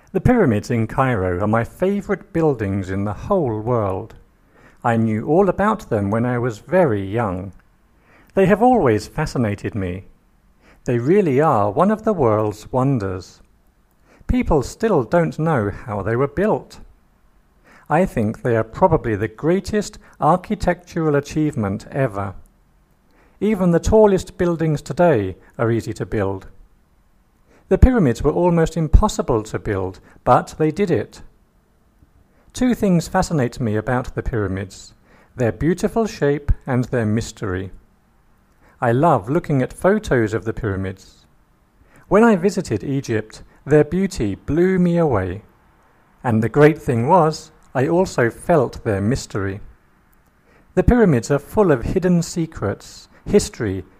The pyramids in Cairo are my favourite buildings in the whole world. I knew all about them when I was very young. They have always fascinated me. They really are one of the world's wonders. People still don't know how they were built. I think they are probably the greatest architectural achievement ever. Even the tallest buildings today are easy to build. The pyramids were almost impossible to build, but they did it. Two things fascinate me about the pyramids: their beautiful shape and their mystery. I love looking at photos of the pyramids. When I visited Egypt, their beauty blew me away. And the great thing was, I also felt their mystery. The pyramids are full of hidden secrets, history,